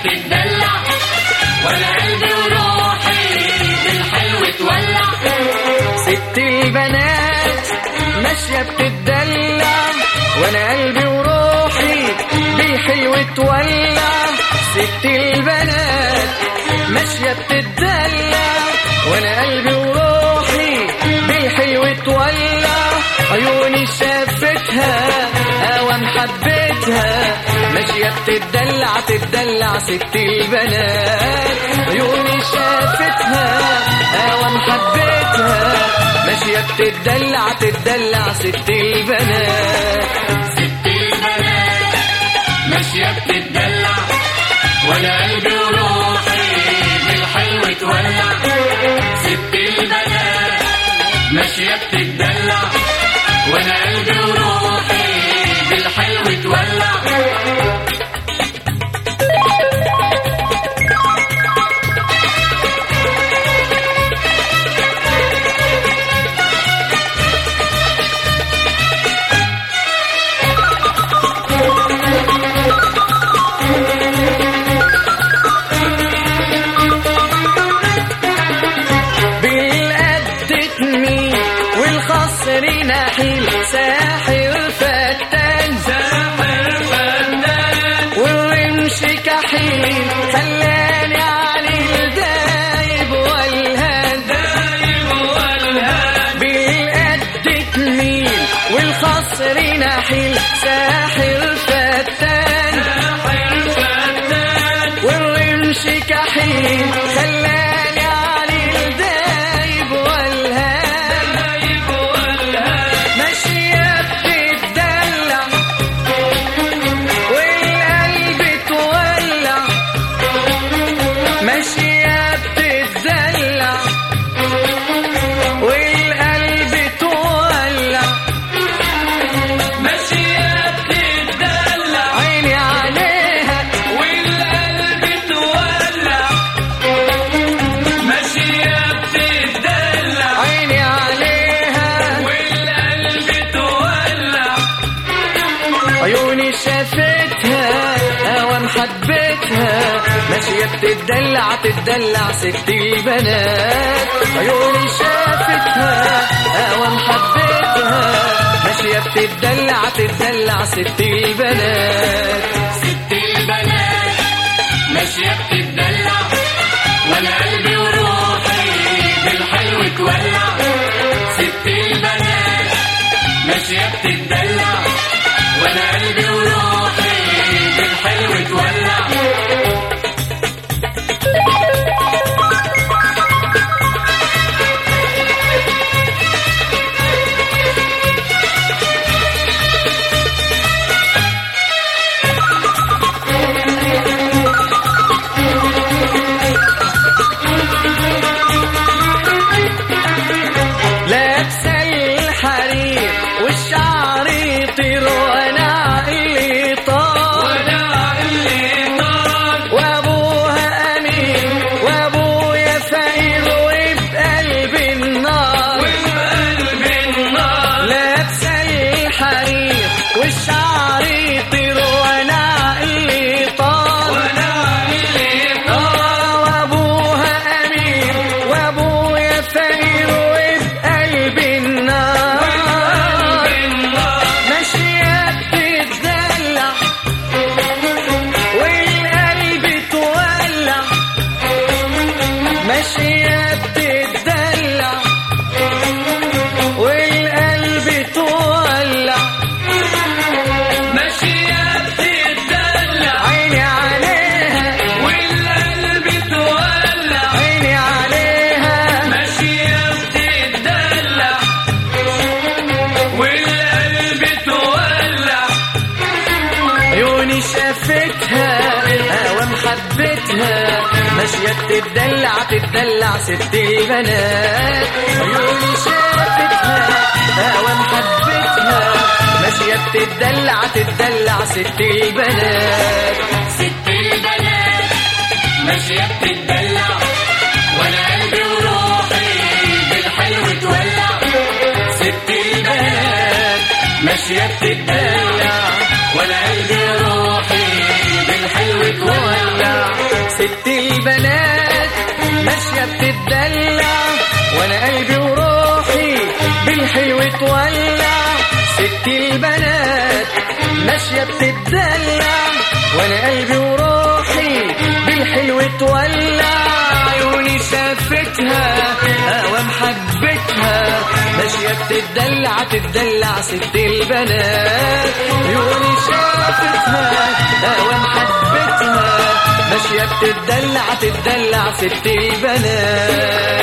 بتدلع وانا قلبي وروحي بالحلو تولع. ست البنات ماشية بتدلع وانا قلبي وروحي بالحلو تولع. ست البنات ماشية بتدلع وانا قلبي وروحي بالحلو تولع. عيوني شافتها اوام حبيتها ماشية بتدلع تدلع. ست البنات عيوني شافتها اوام حبيتها ماشية بتدلع تدلع. ست البنات ست البنات ماشية بتدلع وانا قلبي وروحي بالحلو تولع. ست البنات ماشية بتدلع وانا قلبي وروحي بالحلو تولع. والخصر نحيل ساحر فتان والرمش كحيل خلاني عليه دايب والهان بالقد تميل. والخصر نحيل ساحر فتان والرمش كحيل خلاني عليه دايب والهان. ماشية بتدلع والقلب تولع. ماشية بتدلع عيني عليها والقلب تولع. ماشية بتدلع عيني عليها والقلب تولع. عيوني شافتها اوام حبيتها ماشية بتدلع تدلع. ست البنات عيوني شافتها اوام حبيتها ماشية بتدلع تدلع. ست البنات ست البنات ماشية بتدلع وانا قلبي وروحي بالحلو تولع. ست البنات ماشية بتدلع وانا قلبي وروحي بالحلو تولع. لابسة الحرير والشعر يطير وانا عقلي طار وابوها امين وابويا فقير وبقلبي النار. لابسة الحرير والشعر يطير وانا عقلي طار وابوها امين وابويا فقير وبقلبي النار. ماشية بتدلع والقلب تولع. ماشية بتدلع والقلب تولع. ماشية بتدلع عيني عليها والقلب تولع. عيني عليها ماشية بتدلع والقلب تولع. عيوني شافتها اوام حبيتها ماشية بتدلع تدلع. ست البنات عيوني شافتها اوام حبيتها ماشية بتدلع تدلع. ست البنات ست البنات ماشية بتدلع وانا قلبي وروحي بالحلو تولع. ست البنات ماشية بتدلع وانا قلبي وروحي بالحلو تولع. بالحلو تولع ست البنات ماشية بتدلع وانا قلبي وروحي بالحلو تولع عيوني شافتها اوام حبتها ماشية بتدلع تدلع ست البنات عيوني شافتها اوام حبتها ماشية بتدلع تدلع ست البنات